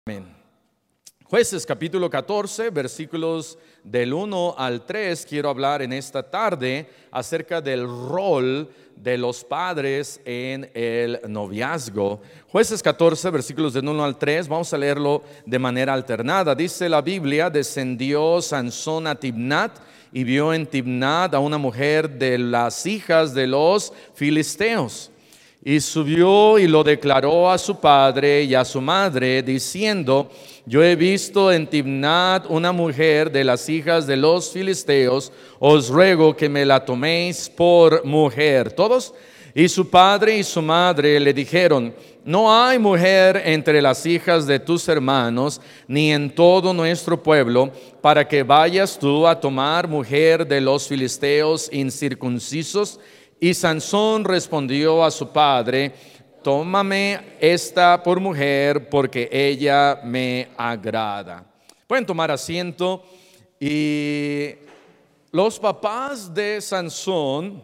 Amén. Jueces capítulo 14, versículos del 1 al 3, quiero hablar en esta tarde acerca del rol de los padres en el noviazgo. Jueces 14, versículos del 1 al 3, vamos a leerlo de manera alternada. Dice la Biblia: descendió Sansón a Timnat y vio en Timnat a una mujer de las hijas de los filisteos. Y subió y lo declaró a su padre y a su madre, diciendo: yo he visto en Timnat una mujer de las hijas de los filisteos, os ruego que me la toméis por mujer. ¿Todos? Y su padre y su madre le dijeron: no hay mujer entre las hijas de tus hermanos, ni en todo nuestro pueblo, para que vayas tú a tomar mujer de los filisteos incircuncisos. Y Sansón respondió a su padre: tómame esta por mujer, porque ella me agrada. Pueden tomar asiento. Y los papás de Sansón,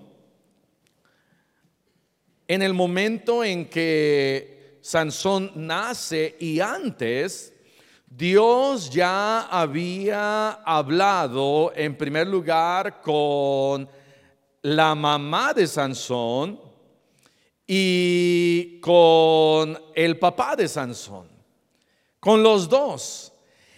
en el momento en que Sansón nace y antes, Dios ya había hablado en primer lugar con la mamá de Sansón y con el papá de Sansón, con los dos.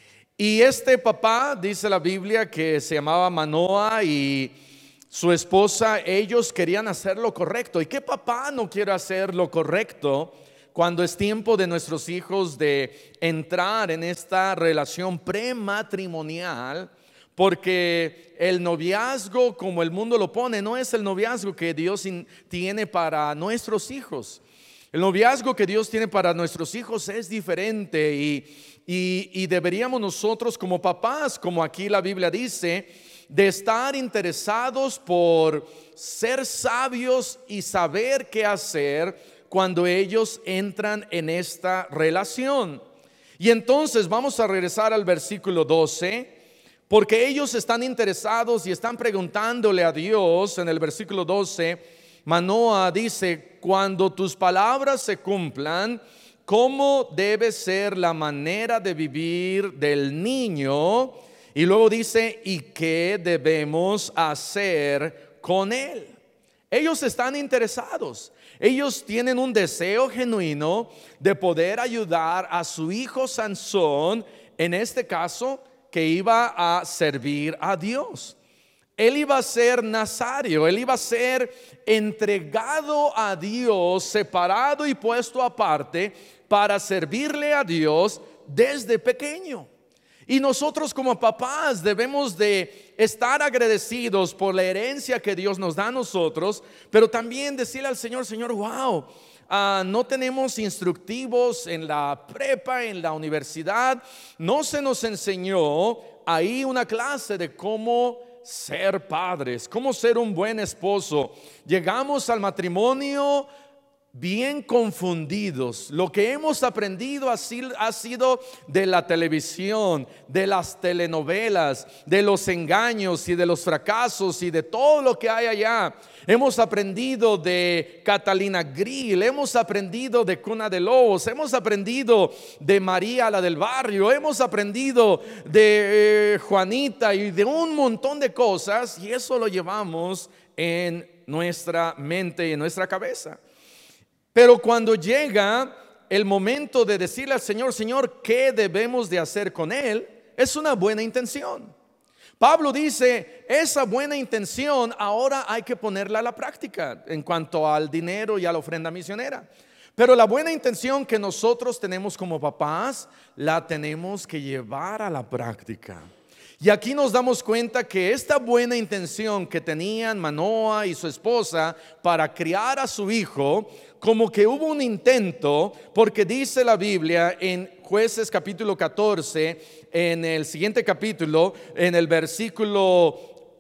Y este papá, dice la Biblia, que se llamaba Manoa, y su esposa, ellos querían hacer lo correcto. ¿Y qué papá no quiere hacer lo correcto cuando es tiempo de nuestros hijos de entrar en esta relación prematrimonial? Porque el noviazgo, como el mundo lo pone, no es el noviazgo que Dios tiene para nuestros hijos. El noviazgo que Dios tiene para nuestros hijos es diferente, y deberíamos nosotros como papás, como aquí la Biblia dice, de estar interesados por ser sabios y saber qué hacer cuando ellos entran en esta relación. Y entonces vamos a regresar al versículo 12. Porque ellos están interesados y están preguntándole a Dios. En el versículo 12, Manoa dice: cuando tus palabras se cumplan, ¿cómo debe ser la manera de vivir del niño? Y luego dice: ¿y qué debemos hacer con él? Ellos están interesados. Ellos tienen un deseo genuino de poder ayudar a su hijo Sansón, en este caso, que iba a servir a Dios. Él iba a ser nazario, él iba a ser entregado a Dios, separado y puesto aparte para servirle a Dios desde pequeño. Y nosotros como papás debemos de estar agradecidos por la herencia que Dios nos da a nosotros, pero también decirle al Señor: Señor, wow, no tenemos instructivos en la prepa, en la universidad. No se nos enseñó ahí una clase de cómo ser padres, cómo ser un buen esposo. Llegamos al matrimonio bien confundidos. Lo que hemos aprendido ha sido de la televisión, de las telenovelas, de los engaños y de los fracasos y de todo lo que hay allá. Hemos aprendido de Catalina Grill, hemos aprendido de Cuna de Lobos, hemos aprendido de María, la del barrio, hemos aprendido de Juanita y de un montón de cosas, y eso lo llevamos en nuestra mente y en nuestra cabeza. Pero cuando llega el momento de decirle al Señor: Señor, ¿qué debemos de hacer con él? Es una buena intención. Pablo dice: esa buena intención ahora hay que ponerla a la práctica en cuanto al dinero y a la ofrenda misionera. Pero la buena intención que nosotros tenemos como papás, la tenemos que llevar a la práctica. Y aquí nos damos cuenta que esta buena intención que tenían Manoa y su esposa para criar a su hijo, como que hubo un intento, porque dice la Biblia en Jueces capítulo 14, en el siguiente capítulo, en el versículo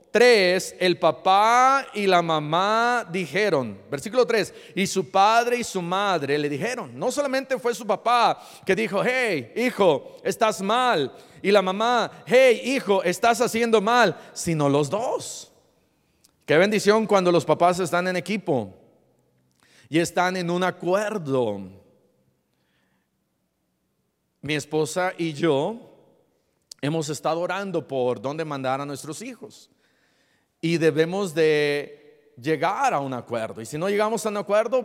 3, el papá y la mamá dijeron, versículo 3, y su padre y su madre le dijeron. No solamente fue su papá que dijo: hey, hijo, estás mal, y la mamá: hey, hijo, estás haciendo mal, sino los dos. Qué bendición cuando los papás están en equipo y están en un acuerdo. mi esposa y yo hemos estado orando por dónde mandar a nuestros hijos. Y debemos de llegar a un acuerdo. Y si no llegamos a un acuerdo,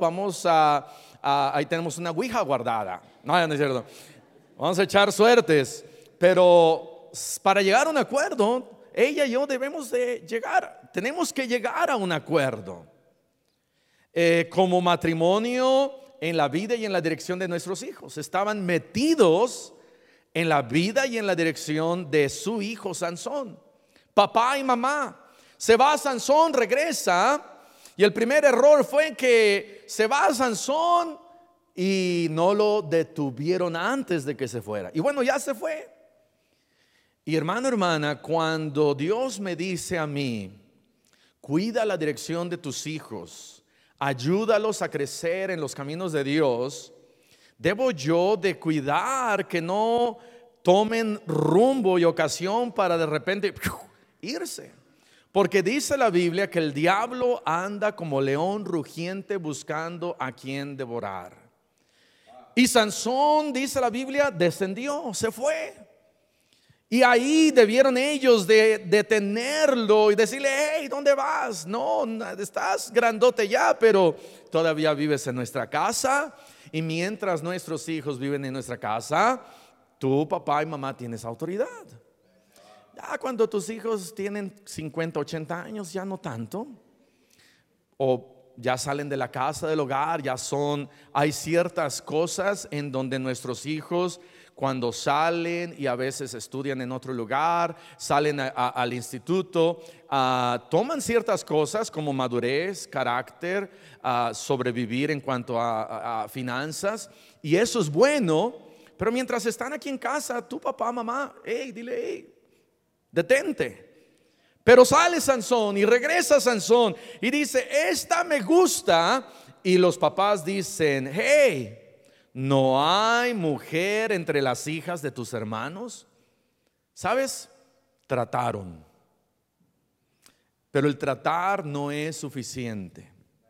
ahí tenemos una ouija guardada. No, no es cierto. Vamos a echar suertes. Pero para llegar a un acuerdo, ella y yo debemos de llegar. Tenemos que llegar a un acuerdo. Como matrimonio, en la vida y en la dirección de nuestros hijos. Estaban metidos en la vida y en la dirección de su hijo Sansón. Papá y mamá. Se va Sansón, regresa, y el primer error fue que se va Sansón y no lo detuvieron antes de que se fuera. Y bueno, ya se fue. Y hermana, cuando Dios me dice a mí, cuida la dirección de tus hijos, ayúdalos a crecer en los caminos de Dios, debo yo de cuidar que no tomen rumbo y ocasión para de repente irse. Porque dice la Biblia que el diablo anda como león rugiente buscando a quien devorar. Y Sansón, dice la Biblia, descendió, se fue. Y ahí debieron ellos de detenerlo y decirle: hey, ¿dónde vas? No, estás grandote ya, pero todavía vives en nuestra casa. Y mientras nuestros hijos viven en nuestra casa, tú, papá y mamá, tienes autoridad. Ya cuando tus hijos tienen 50, 80 años, ya no tanto. O ya salen de la casa, del hogar, hay ciertas cosas en donde nuestros hijos, cuando salen y a veces estudian en otro lugar, salen al instituto, toman ciertas cosas como madurez, carácter, sobrevivir en cuanto a finanzas, y eso es bueno. Pero mientras están aquí en casa, tu papá, mamá, dile, detente. Pero sale Sansón y regresa Sansón y dice: esta me gusta. Y los papás dicen: hey, ¿no hay mujer entre las hijas de tus hermanos? ¿Sabes? Trataron. Pero el tratar no es suficiente.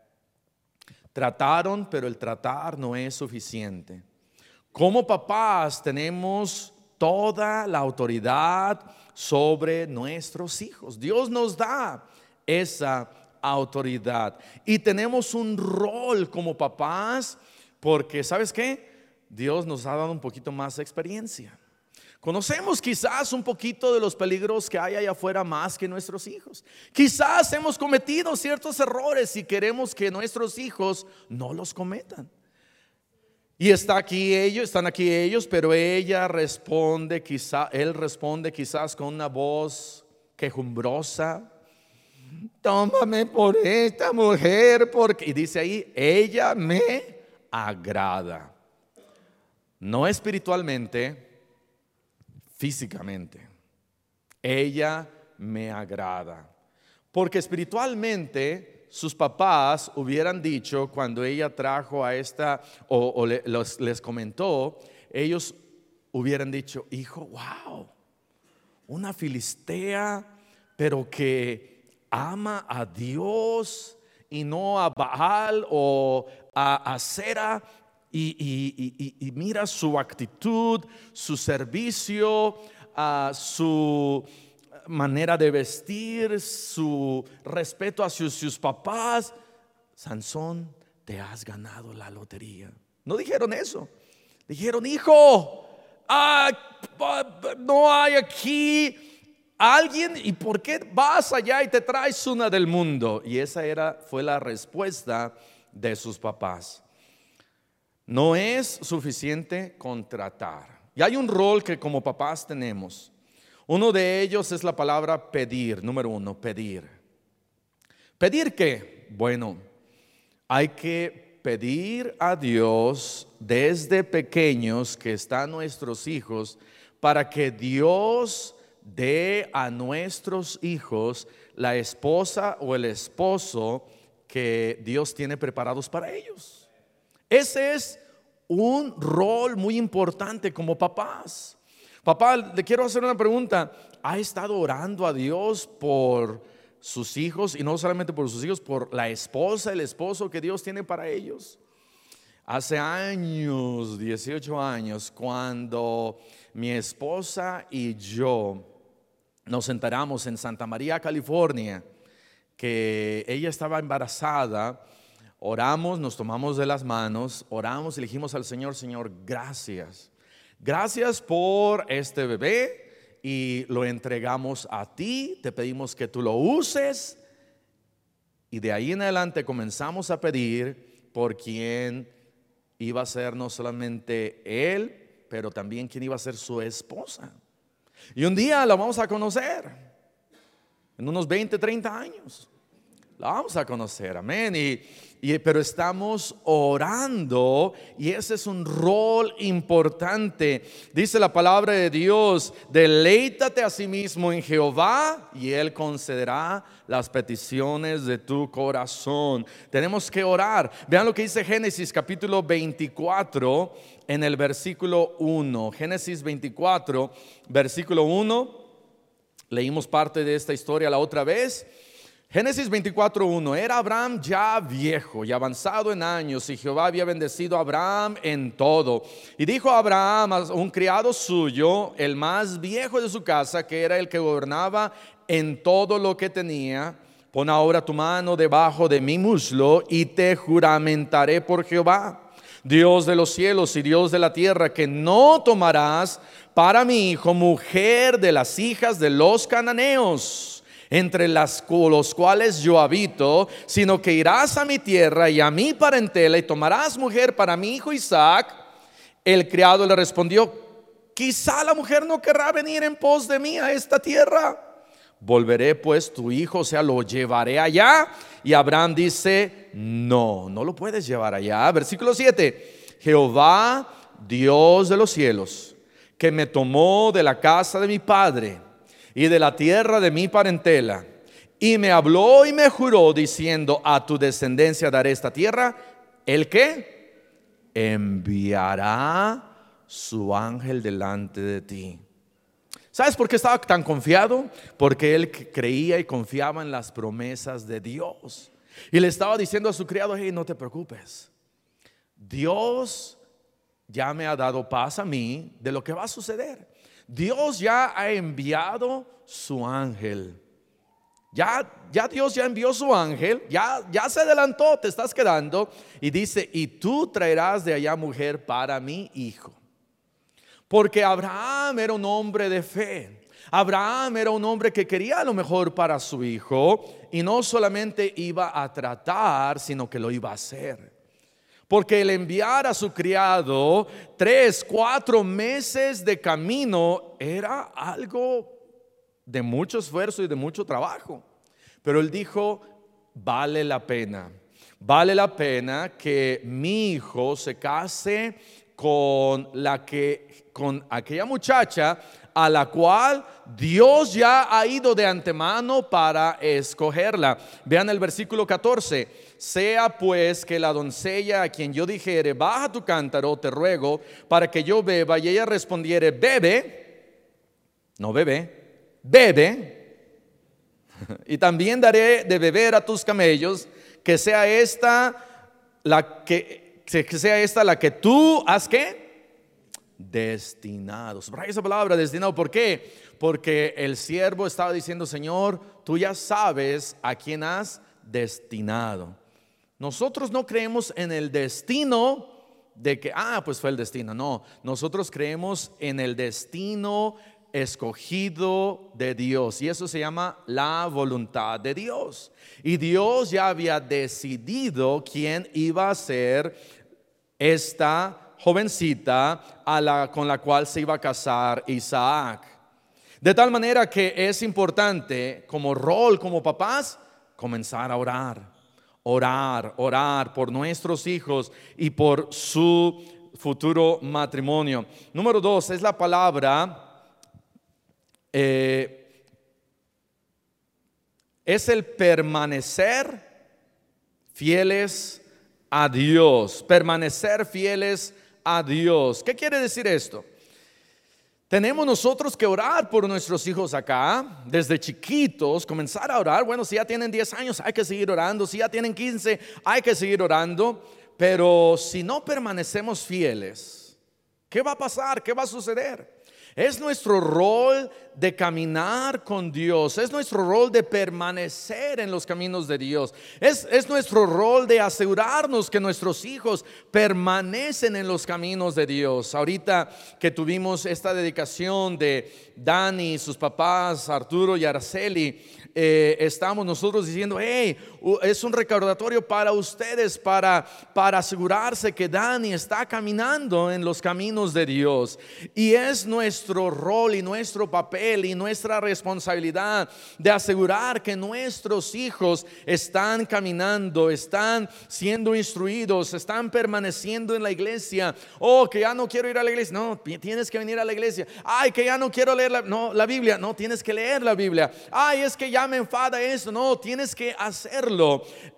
Trataron, pero el tratar no es suficiente. Como papás tenemos toda la autoridad sobre nuestros hijos. Dios nos da esa autoridad y tenemos un rol como papás, porque ¿sabes qué? Dios nos ha dado un poquito más de experiencia. Conocemos quizás un poquito de los peligros que hay allá afuera más que nuestros hijos. Quizás hemos cometido ciertos errores y queremos que nuestros hijos no los cometan. Y están aquí ellos, pero él responde quizás con una voz quejumbrosa: tómame por esta mujer, porque, y dice ahí, ella me agrada. No espiritualmente, físicamente. Ella me agrada. Porque espiritualmente sus papás hubieran dicho, cuando ella trajo a esta les comentó, ellos hubieran dicho: hijo, wow, una filistea, pero que ama a Dios y no a Baal o a Acera. Y mira su actitud, su servicio, su manera de vestir, su respeto hacia sus papás. Sansón, te has ganado la lotería. No dijeron eso. Dijeron: hijo, no hay aquí alguien, ¿y por qué vas allá y te traes una del mundo? Y esa fue la respuesta de sus papás. No es suficiente con tratar. Y hay un rol que como papás tenemos. Uno de ellos es la palabra pedir. Número 1, pedir. ¿Pedir qué? Bueno, hay que pedir a Dios desde pequeños, que están nuestros hijos, para que Dios dé a nuestros hijos la esposa o el esposo que Dios tiene preparados para ellos. Ese es un rol muy importante como papás. Papá, le quiero hacer una pregunta. ¿Ha estado orando a Dios por sus hijos? Y no solamente por sus hijos, por la esposa, el esposo que Dios tiene para ellos. Hace años, 18 años, cuando mi esposa y yo nos enteramos en Santa María, California, que ella estaba embarazada, oramos, nos tomamos de las manos, oramos y le dijimos al Señor: Señor, gracias. Gracias por este bebé y lo entregamos a ti, te pedimos que tú lo uses. Y de ahí en adelante comenzamos a pedir por quien iba a ser no solamente él, pero también quien iba a ser su esposa. Y un día la vamos a conocer, en unos 20, 30 años. La vamos a conocer, amén. Pero estamos orando, y ese es un rol importante. Dice la palabra de Dios: deleítate a sí mismo en Jehová y Él concederá las peticiones de tu corazón. Tenemos que orar. Vean lo que dice Génesis capítulo 24 en el versículo 1. Génesis 24, versículo 1. Leímos parte de esta historia la otra vez. Génesis 24:1. Era Abraham ya viejo y avanzado en años, y Jehová había bendecido a Abraham en todo. Y dijo a Abraham a un criado suyo, el más viejo de su casa, que era el que gobernaba en todo lo que tenía: pon ahora tu mano debajo de mi muslo, y te juramentaré por Jehová, Dios de los cielos y Dios de la tierra, que no tomarás para mi hijo mujer de las hijas de los cananeos, entre los cuales yo habito, sino que irás a mi tierra y a mi parentela y tomarás mujer para mi hijo Isaac. El criado le respondió: quizá la mujer no querrá venir en pos de mí a esta tierra. Volveré pues tu hijo, o sea, lo llevaré allá. Y Abraham dice: no lo puedes llevar allá. Versículo 7. Jehová, Dios de los cielos, que me tomó de la casa de mi padre y de la tierra de mi parentela, y me habló y me juró diciendo: a tu descendencia daré esta tierra. ¿El qué? Enviará su ángel delante de ti. ¿Sabes por qué estaba tan confiado? Porque él creía y confiaba en las promesas de Dios. Y le estaba diciendo a su criado: hey, no te preocupes, Dios ya me ha dado paz a mí de lo que va a suceder. Dios ya ha enviado su ángel. Ya Dios ya envió su ángel. Ya se adelantó, te estás quedando. Y dice: y tú traerás de allá mujer para mi hijo. Porque Abraham era un hombre de fe. Abraham era un hombre que quería lo mejor para su hijo. Y no solamente iba a tratar, sino que lo iba a hacer. Porque el enviar a su criado 3, 4 meses de camino era algo de mucho esfuerzo y de mucho trabajo. Pero él dijo: vale la pena que mi hijo se case con aquella muchacha a la cual Dios ya ha ido de antemano para escogerla. Vean el versículo 14. Sea pues que la doncella a quien yo dijere: baja tu cántaro, te ruego, para que yo beba, y ella respondiere: bebe, no bebe, bebe, y también daré de beber a tus camellos, que sea esta la que tú has ¿qué? Destinado. Subraya esa palabra, destinado. ¿Por qué? Porque el siervo estaba diciendo: Señor, tú ya sabes a quién has destinado. Nosotros no creemos en el destino de que, pues fue el destino. No, nosotros creemos en el destino escogido de Dios, y eso se llama la voluntad de Dios. Y Dios ya había decidido quién iba a ser esta jovencita con la cual se iba a casar Isaac. De tal manera que es importante, como rol, como papás, comenzar a orar por nuestros hijos y por su futuro matrimonio. Número 2 es la palabra es el permanecer fieles a Dios. Permanecer fieles a Dios. ¿Qué quiere decir esto? Tenemos nosotros que orar por nuestros hijos acá, desde chiquitos, comenzar a orar. Bueno, si ya tienen 10 años, hay que seguir orando. Si ya tienen 15, hay que seguir orando. pero si no permanecemos fieles, ¿qué va a pasar? ¿Qué va a suceder? Es nuestro rol de caminar con Dios, es nuestro rol de permanecer en los caminos de Dios, es nuestro rol de asegurarnos que nuestros hijos permanecen en los caminos de Dios. Ahorita que tuvimos esta dedicación de Dani, sus papás, Arturo y Araceli, estamos nosotros diciendo, hey, es un recordatorio para ustedes, para asegurarse que Dani está caminando en los caminos de Dios. Y es nuestro rol y nuestro papel y nuestra responsabilidad de asegurar que nuestros hijos están caminando, están siendo instruidos, están permaneciendo en la iglesia. Oh, que ya no quiero ir a la iglesia. No, tienes que venir a la iglesia. Ay, que ya no quiero leer la Biblia. No, tienes que leer la Biblia. Ay, es que ya me enfada eso. No, tienes que hacerlo.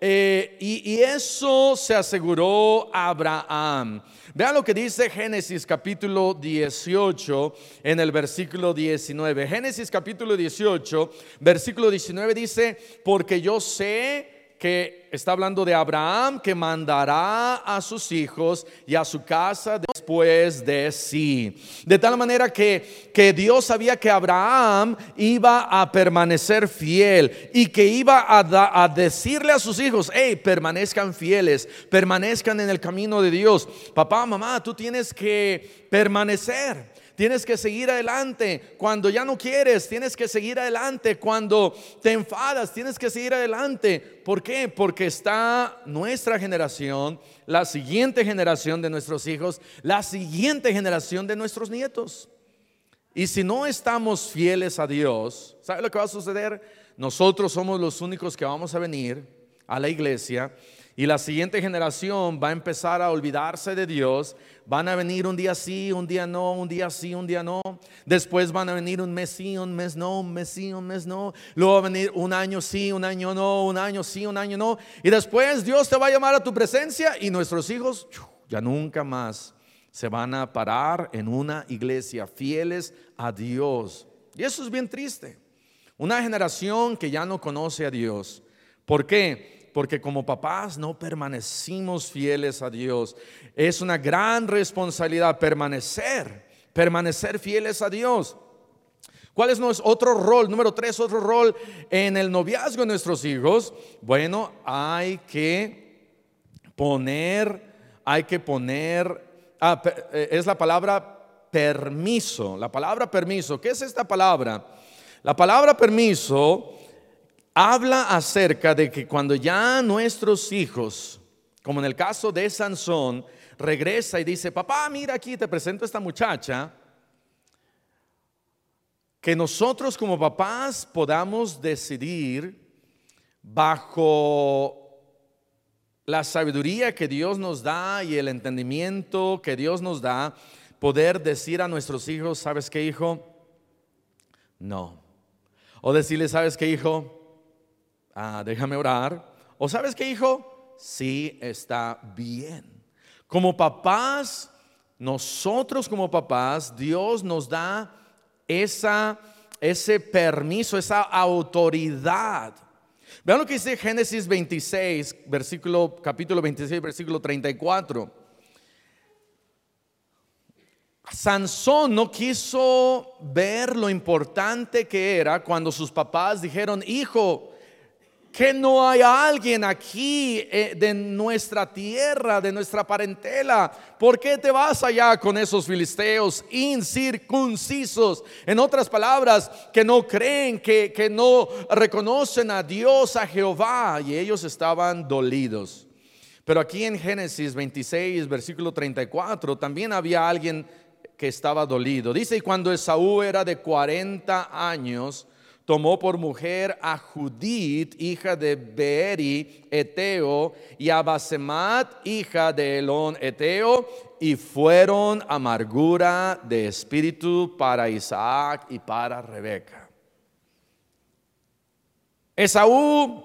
Y eso se aseguró Abraham. Vean lo que dice Génesis capítulo 18 en el versículo 19. Génesis capítulo 18, versículo 19 dice: porque yo sé que, está hablando de Abraham, que mandará a sus hijos y a su casa después de sí. De tal manera que Dios sabía que Abraham iba a permanecer fiel y que iba a decirle a sus hijos: hey, permanezcan fieles, permanezcan en el camino de Dios. Papá, mamá, tú tienes que permanecer. Tienes que seguir adelante cuando ya no quieres, tienes que seguir adelante cuando te enfadas, tienes que seguir adelante. ¿Por qué? Porque está nuestra generación, la siguiente generación de nuestros hijos, la siguiente generación de nuestros nietos. Y si no estamos fieles a Dios, ¿sabe lo que va a suceder? Nosotros somos los únicos que vamos a venir a la iglesia y la siguiente generación va a empezar a olvidarse de Dios. Van a venir un día sí, un día no, un día sí, un día no. Después van a venir un mes sí, un mes no, un mes sí, un mes no. Luego va a venir un año sí, un año no, un año sí, un año no. Y después Dios te va a llamar a tu presencia y nuestros hijos ya nunca más se van a parar en una iglesia fieles a Dios. Y eso es bien triste. Una generación que ya no conoce a Dios. ¿Por qué? Porque como papás no permanecimos fieles a Dios. Es una gran responsabilidad permanecer fieles a Dios. ¿Cuál es nuestro otro rol? Número 3, otro rol en el noviazgo de nuestros hijos. Bueno, hay que poner, es la palabra permiso. La palabra permiso, ¿qué es esta palabra? La palabra permiso habla acerca de que cuando ya nuestros hijos, como en el caso de Sansón, regresa y dice: papá, mira aquí, te presento a esta muchacha, que nosotros como papás podamos decidir bajo la sabiduría que Dios nos da y el entendimiento que Dios nos da, poder decir a nuestros hijos: ¿sabes qué, hijo? No. O decirle: ¿sabes qué, hijo? Déjame orar. ¿O sabes qué, hijo? Sí, está bien. Como papás, nosotros como papás, Dios nos da ese permiso, esa autoridad. Vean lo que dice Génesis 26, capítulo 26, versículo 34. Sansón no quiso ver lo importante que era cuando sus papás dijeron: hijo, que no hay alguien aquí de nuestra tierra, de nuestra parentela. ¿Por qué te vas allá con esos filisteos incircuncisos? En otras palabras, que no creen, que no reconocen a Dios, a Jehová. Y ellos estaban dolidos. Pero aquí en Génesis 26, versículo 34, también había alguien que estaba dolido. Dice: y cuando Esaú era de 40 años, tomó por mujer a Judit, hija de Beeri, Eteo, y a Basemat, hija de Elón, Eteo, y fueron amargura de espíritu para Isaac y para Rebeca. Esaú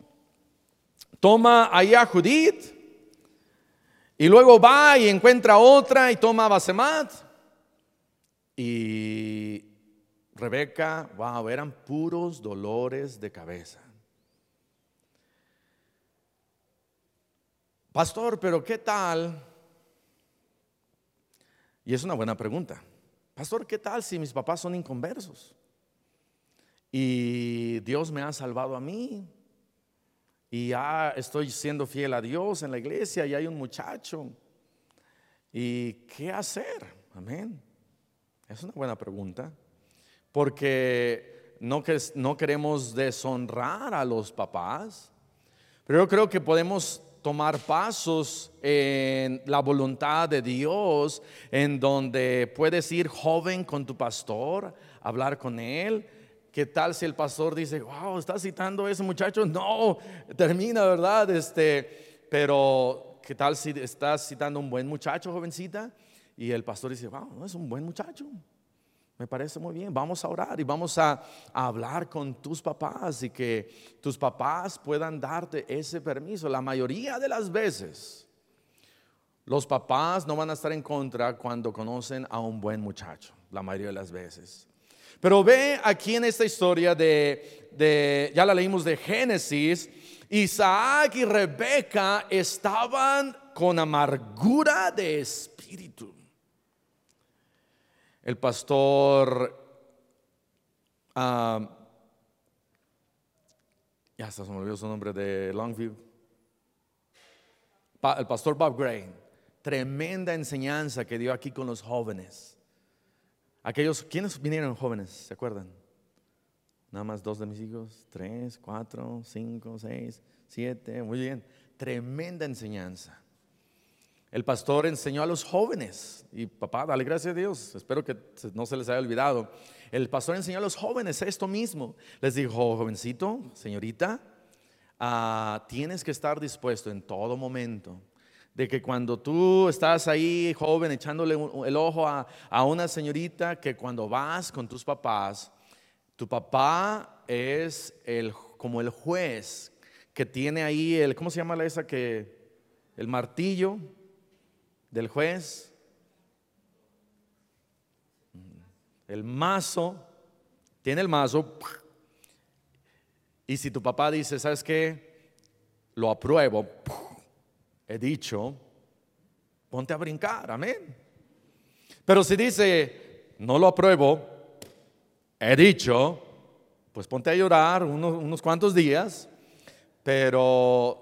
toma ahí a Judit y luego va y encuentra otra y toma a Basemat. Y Rebeca, wow, eran puros dolores de cabeza. Pastor, pero ¿qué tal? Y es una buena pregunta. Pastor, ¿qué tal si mis papás son inconversos? Y Dios me ha salvado a mí. Y ya estoy siendo fiel a Dios en la iglesia y hay un muchacho. ¿Y qué hacer? Amén. Es una buena pregunta. Porque no queremos deshonrar a los papás. Pero yo creo que podemos tomar pasos en la voluntad de Dios, en donde puedes ir joven con tu pastor, hablar con él. ¿Qué tal si el pastor dice, wow, ¿estás citando a ese muchacho? No, termina, ¿verdad? Pero ¿qué tal si estás citando a un buen muchacho, jovencita? Y el pastor dice, wow, no, es un buen muchacho. Me parece muy bien, vamos a orar y vamos a hablar con tus papás y que tus papás puedan darte ese permiso. La mayoría de las veces los papás no van a estar en contra cuando conocen a un buen muchacho, la mayoría de las veces. Pero ve aquí en esta historia ya la leímos de Génesis, Isaac y Rebeca estaban con amargura de espíritu. El pastor, ya se me olvidó su nombre, de Longview, el pastor Bob Gray, tremenda enseñanza que dio aquí con los jóvenes. ¿Quiénes vinieron jóvenes? ¿Se acuerdan? Nada más 2 de mis hijos, 3, 4, 5, 6, 7, muy bien, tremenda enseñanza. El pastor enseñó a los jóvenes, y papá, dale gracias a Dios, espero que no se les haya olvidado. El pastor enseñó a los jóvenes esto mismo. Les dijo, jovencito, señorita, tienes que estar dispuesto en todo momento, de que cuando tú estás ahí joven echándole el ojo a una señorita, que cuando vas con tus papás, tu papá es como el juez que tiene ahí ¿cómo se llama el martillo del juez? El mazo, tiene el mazo. Y si tu papá dice, ¿sabes qué? Lo apruebo, he dicho, ponte a brincar, amén. Pero si dice, no lo apruebo, he dicho, pues ponte a llorar unos cuantos días. Pero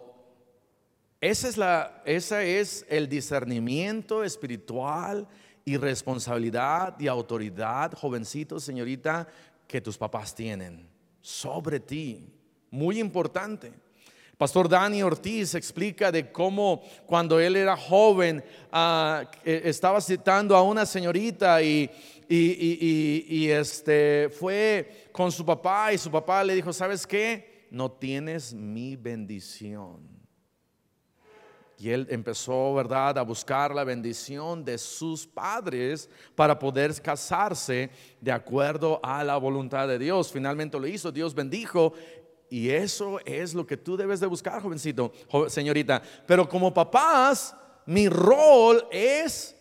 ese es el discernimiento espiritual y responsabilidad y autoridad, jovencito, señorita, que tus papás tienen sobre ti. Muy importante. Pastor Dani Ortiz explica de cómo cuando él era joven estaba citando a una señorita y fue con su papá y su papá le dijo, ¿sabes qué? No tienes mi bendición. Y él empezó, ¿verdad?, a buscar la bendición de sus padres para poder casarse de acuerdo a la voluntad de Dios. Finalmente lo hizo, Dios bendijo. Y eso es lo que tú debes de buscar, jovencito, señorita. Pero como papás, mi rol es,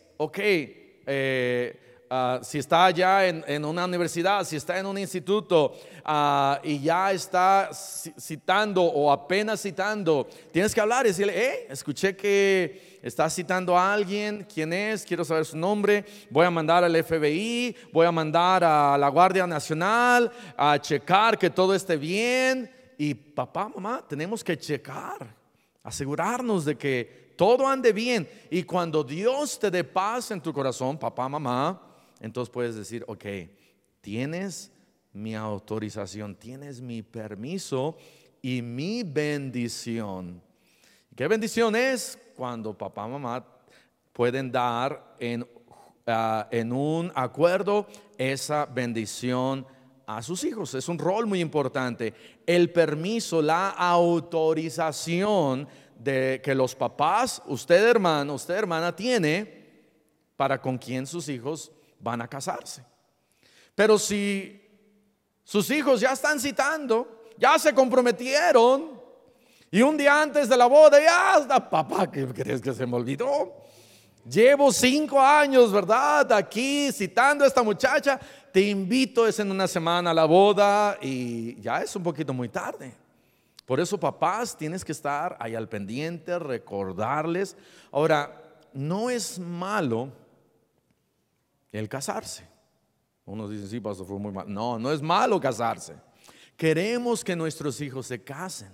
si está ya en una universidad, si está en un instituto y ya está citando o apenas citando, tienes que hablar y decirle, escuché que está citando a alguien, ¿quién es? Quiero saber su nombre, voy a mandar al FBI, voy a mandar a la Guardia Nacional a checar que todo esté bien. Y papá, mamá, tenemos que checar, asegurarnos de que todo ande bien. Y cuando Dios te dé paz en tu corazón, papá, mamá, entonces puedes decir, tienes mi autorización, tienes mi permiso y mi bendición. ¿Qué bendición es? Cuando papá, mamá pueden dar en un acuerdo esa bendición a sus hijos. Es un rol muy importante. El permiso, la autorización de que los papás, usted hermano, usted hermana, tiene para con quien sus hijos van a casarse. Pero si sus hijos ya están citando, ya se comprometieron, y un día antes de la boda, ya está, papá, ¿qué crees que se me olvidó? Llevo 5 años, ¿verdad?, aquí citando a esta muchacha. Te invito, es en una semana a la boda y ya es un poquito muy tarde. Por eso, papás, tienes que estar ahí al pendiente, recordarles. Ahora, no es malo el casarse. Unos dicen, sí, pastor, fue muy malo. No, no es malo casarse. Queremos que nuestros hijos se casen.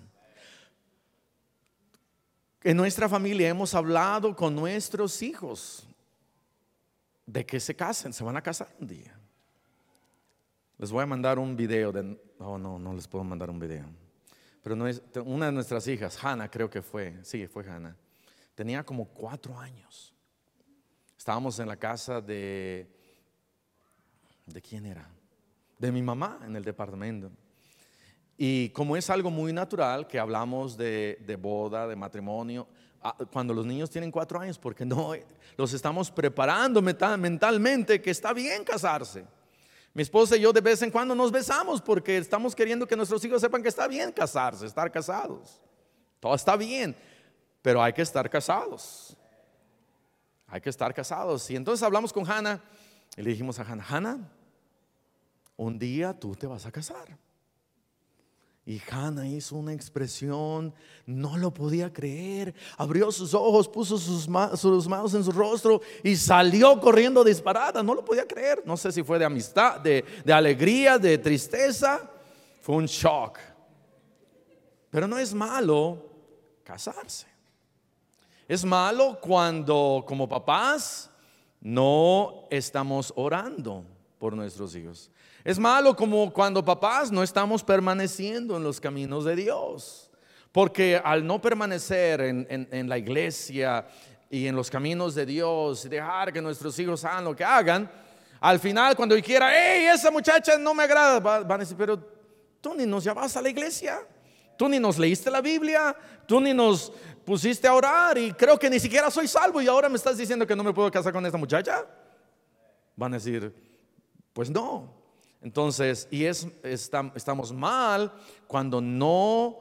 En nuestra familia hemos hablado con nuestros hijos de que se casen, se van a casar un día. Les voy a mandar un video no les puedo mandar un video. Pero una de nuestras hijas, Hannah, creo que fue Hannah, tenía como 4 años. Estábamos en la casa ¿de quién era? De mi mamá, en el departamento. Y como es algo muy natural que hablamos de boda, de matrimonio, cuando los niños tienen 4 años, porque no los estamos preparando mentalmente que está bien casarse. Mi esposa y yo de vez en cuando nos besamos porque estamos queriendo que nuestros hijos sepan que está bien casarse, estar casados. Todo está bien, pero hay que estar casados. Hay que estar casados. Y entonces hablamos con Hannah y le dijimos a Hannah, un día tú te vas a casar. Y Hannah hizo una expresión, no lo podía creer, abrió sus ojos, puso sus manos en su rostro y salió corriendo disparada. No lo podía creer. No sé si fue de amistad, de alegría, de tristeza. Fue un shock. Pero no es malo casarse. Es malo cuando como papás no estamos orando por nuestros hijos. Es malo como cuando papás no estamos permaneciendo en los caminos de Dios. Porque al no permanecer en la iglesia y en los caminos de Dios y dejar que nuestros hijos hagan lo que hagan, al final cuando yo quiera, hey, esa muchacha no me agrada, van a decir, pero tú ni nos llevas a la iglesia, tú ni nos leíste la Biblia, tú ni nos pusiste a orar y creo que ni siquiera soy salvo y ahora me estás diciendo que no me puedo casar con esta muchacha. Van a decir, pues no. Entonces, estamos mal cuando no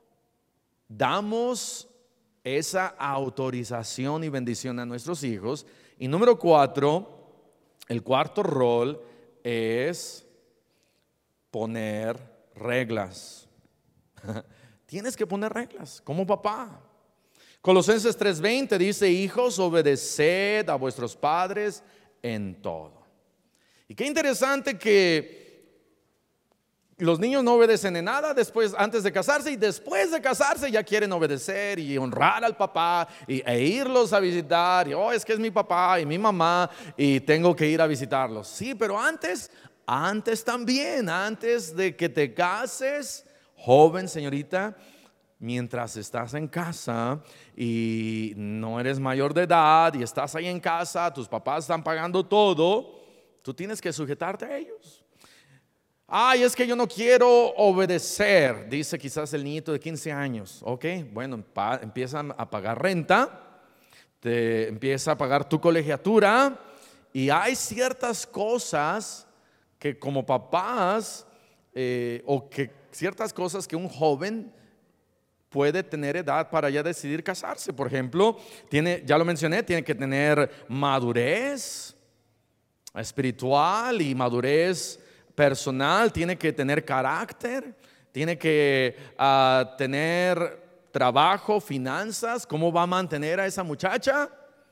damos esa autorización y bendición a nuestros hijos. Y número 4, el cuarto rol es poner reglas. Tienes que poner reglas como papá. Colosenses 3:20 dice, hijos, obedeced a vuestros padres en todo. Y qué interesante que los niños no obedecen en nada antes de casarse, y después de casarse ya quieren obedecer y honrar al papá e irlos a visitar. Y es que es mi papá y mi mamá y tengo que ir a visitarlos. Sí, pero antes también, antes de que te cases, joven, señorita, mientras estás en casa y no eres mayor de edad y estás ahí en casa, tus papás están pagando todo, tú tienes que sujetarte a ellos. Ay, es que yo no quiero obedecer, dice quizás el niñito de 15 años. Ok, bueno, empiezan a pagar renta, te empieza a pagar tu colegiatura, y hay ciertas cosas que como papás o que ciertas cosas que un joven puede tener edad para ya decidir casarse. Por ejemplo, ya lo mencioné, tiene que tener madurez espiritual y madurez personal, tiene que tener carácter, tiene que tener trabajo, finanzas. ¿Cómo va a mantener a esa muchacha?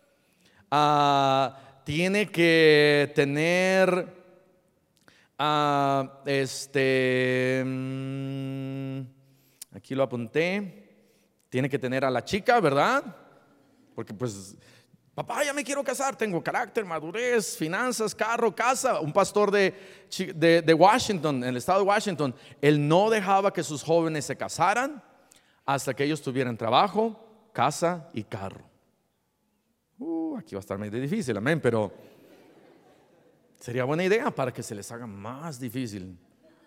Tiene que tener aquí lo apunté, tiene que tener a la chica, ¿verdad? Porque pues, papá, ya me quiero casar, tengo carácter, madurez, finanzas, carro, casa. Un pastor de Washington, en el estado de Washington, él no dejaba que sus jóvenes se casaran hasta que ellos tuvieran trabajo, casa y carro. Aquí va a estar medio difícil, amén, pero sería buena idea para que se les haga más difícil.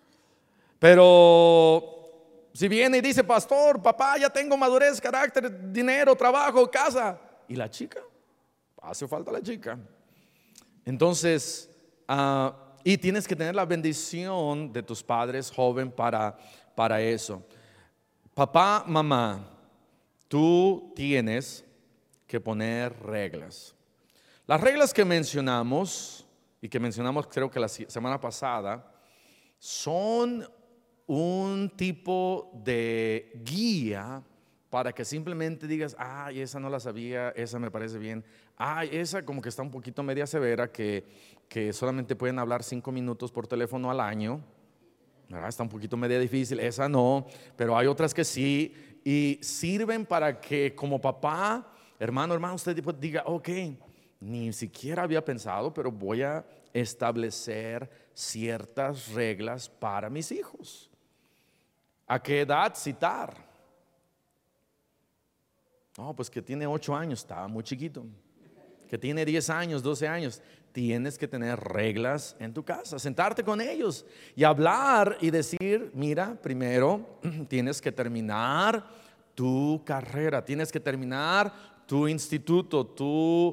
Pero si viene y dice, pastor, papá, ya tengo madurez, carácter, dinero, trabajo, casa, ¿y la chica? Hace falta la chica. Entonces, y tienes que tener la bendición de tus padres, joven, para eso. Papá, mamá, tú tienes que poner reglas. Las reglas que mencionamos, y que mencionamos creo que la semana pasada, son un tipo de guía para que simplemente digas, ay, esa no la sabía, esa me parece bien, ay, esa como que está un poquito media severa, que solamente pueden hablar 5 minutos por teléfono al año, ¿verdad? Está un poquito media difícil, esa no, pero hay otras que sí, y sirven para que como papá, hermano, usted diga, ok, ni siquiera había pensado, pero voy a establecer ciertas reglas para mis hijos. ¿A qué edad citar? No, pues que tiene 8 años, estaba muy chiquito. Que tiene 10 años, 12 años, tienes que tener reglas en tu casa, sentarte con ellos y hablar y decir, mira, primero tienes que terminar tu carrera, tienes que terminar tu instituto, tu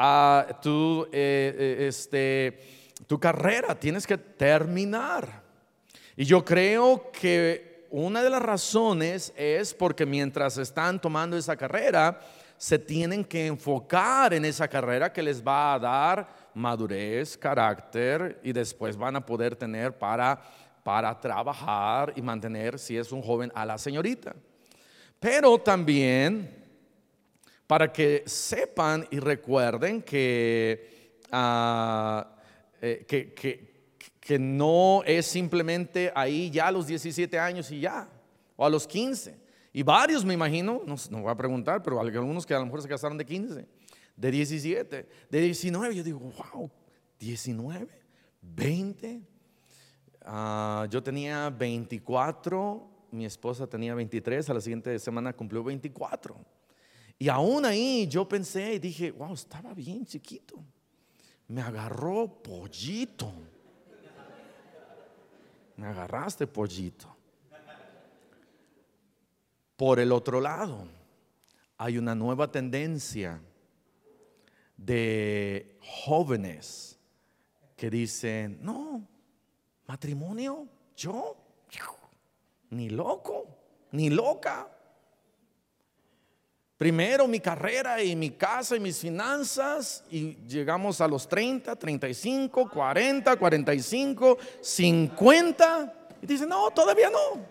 carrera, tienes que terminar. Y yo creo que una de las razones es porque mientras están tomando esa carrera, se tienen que enfocar en esa carrera que les va a dar madurez, carácter, y después van a poder tener para trabajar y mantener, si es un joven, a la señorita. Pero también para que sepan y recuerden que no es simplemente ahí ya a los 17 años y ya, o a los 15. Y varios, me imagino, no voy a preguntar, pero algunos que a lo mejor se casaron de 15, de 17, de 19. Yo digo, wow, 19, 20. Yo tenía 24, mi esposa tenía 23, a la siguiente semana cumplió 24. Y aún ahí yo pensé y dije, wow, estaba bien chiquito. Me agarró pollito. Me agarraste, pollito. Por el otro lado, hay una nueva tendencia de jóvenes que dicen, no, matrimonio, yo, ni loco, ni loca. Primero mi carrera y mi casa y mis finanzas, y llegamos a los 30, 35, 40, 45, 50 y dicen, no, todavía no.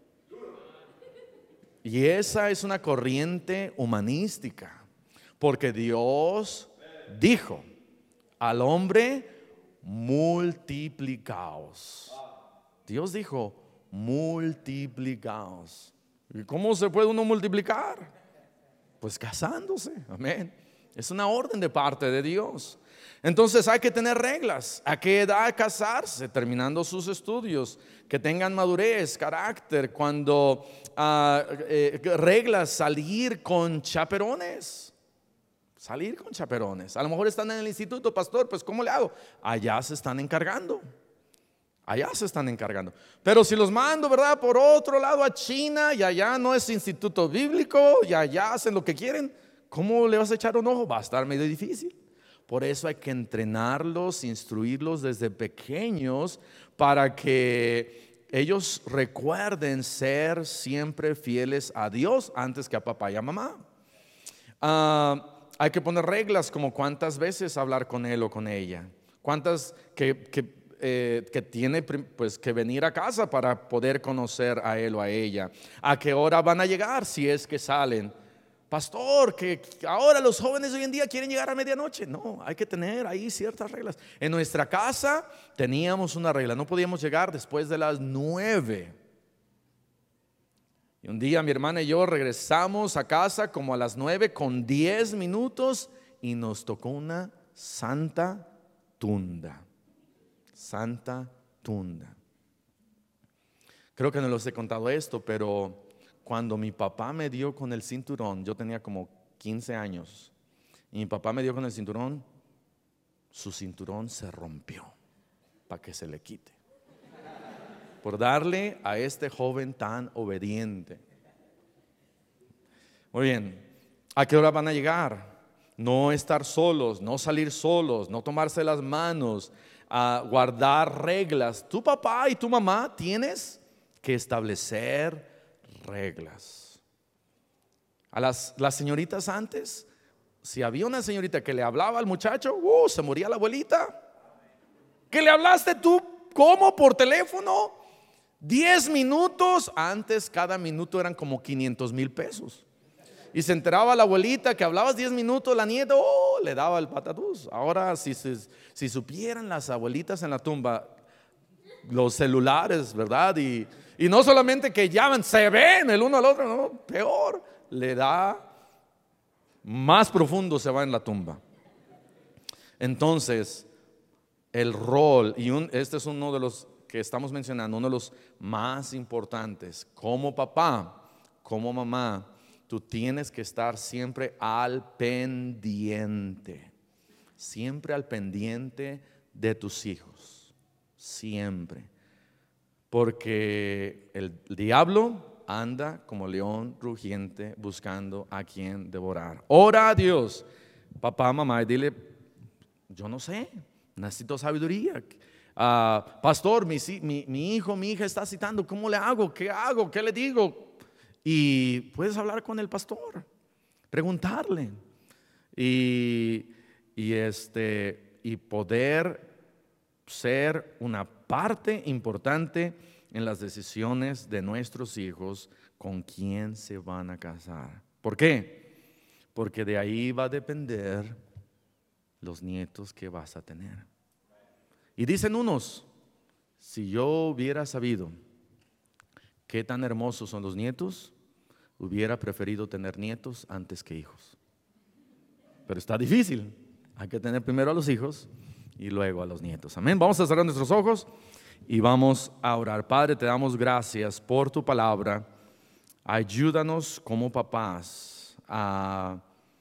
Y esa es una corriente humanística, porque Dios dijo al hombre, multiplicaos. Dios dijo, multiplicaos. ¿Y cómo se puede uno multiplicar? Pues casándose, amén. Es una orden de parte de Dios. Entonces hay que tener reglas. ¿A qué edad casarse? Terminando sus estudios, que tengan madurez, carácter. Cuando reglas, salir con chaperones. Salir con chaperones. A lo mejor están en el instituto, pastor, pues ¿cómo le hago? Allá se están encargando. Pero si los mando, ¿verdad?, por otro lado a China, y allá no es instituto bíblico, y allá hacen lo que quieren, ¿cómo le vas a echar un ojo? Va a estar medio difícil. Por eso hay que entrenarlos, instruirlos desde pequeños, para que ellos recuerden ser siempre fieles a Dios antes que a papá y a mamá. Hay que poner reglas, como cuántas veces hablar con él o con ella, cuántas que tiene pues que venir a casa para poder conocer a él o a ella, a qué hora van a llegar si es que salen. Pastor, que ahora los jóvenes hoy en día quieren llegar a medianoche. No, hay que tener ahí ciertas reglas. En nuestra casa teníamos una regla, no podíamos llegar después de las 9. Y un día mi hermana y yo regresamos a casa como a las 9:10 y nos tocó una santa tunda. Creo que no les he contado esto, pero cuando mi papá me dio con el cinturón, yo tenía como 15 años, y mi papá me dio con el cinturón, su cinturón se rompió para que se le quite, por darle a este joven tan obediente. Muy bien, ¿a qué hora van a llegar? No estar solos, no salir solos, no tomarse las manos, a guardar reglas. Tu papá y tu mamá tienes que establecer reglas. A las señoritas antes, si había una señorita que le hablaba al muchacho, se moría la abuelita. ¿Que le hablaste tú? ¿Cómo? ¿Por teléfono? 10 minutos, antes cada minuto eran como 500,000 pesos. Y se enteraba la abuelita que hablabas 10 minutos, la nieta, le daba el patatús. Ahora, si supieran las abuelitas en la tumba, los celulares, ¿verdad? Y no solamente que llaman, se ven el uno al otro, no, peor, le da, más profundo se va en la tumba. Entonces, el rol, y este es uno de los que estamos mencionando, uno de los más importantes, como papá, como mamá, tú tienes que estar siempre al pendiente de tus hijos, siempre, porque el diablo anda como león rugiente buscando a quien devorar. Ora a Dios, papá, mamá, y dile, yo no sé, necesito sabiduría. Pastor, mi hijo, mi hija está citando, ¿cómo le hago? ¿Qué hago? ¿Qué le digo? Y puedes hablar con el pastor, preguntarle y poder ser una parte importante en las decisiones de nuestros hijos con quién se van a casar. ¿Por qué? Porque de ahí va a depender los nietos que vas a tener. Y dicen unos, si yo hubiera sabido qué tan hermosos son los nietos, hubiera preferido tener nietos antes que hijos. Pero está difícil. Hay que tener primero a los hijos y luego a los nietos. Amén. Vamos a cerrar nuestros ojos y vamos a orar. Padre, te damos gracias por tu palabra. Ayúdanos como papás a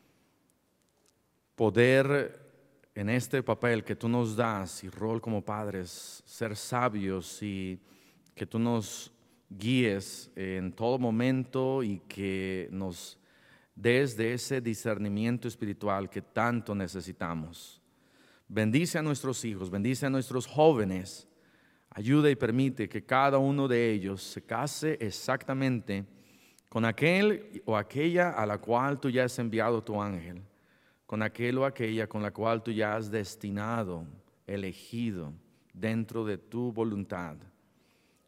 poder, en este papel que tú nos das y rol como padres, ser sabios y que tú nos guíes en todo momento y que nos des de ese discernimiento espiritual que tanto necesitamos. Bendice a nuestros hijos, bendice a nuestros jóvenes, ayuda y permite que cada uno de ellos se case exactamente con aquel o aquella a la cual tú ya has enviado tu ángel, con aquel o aquella con la cual tú ya has destinado, elegido dentro de tu voluntad.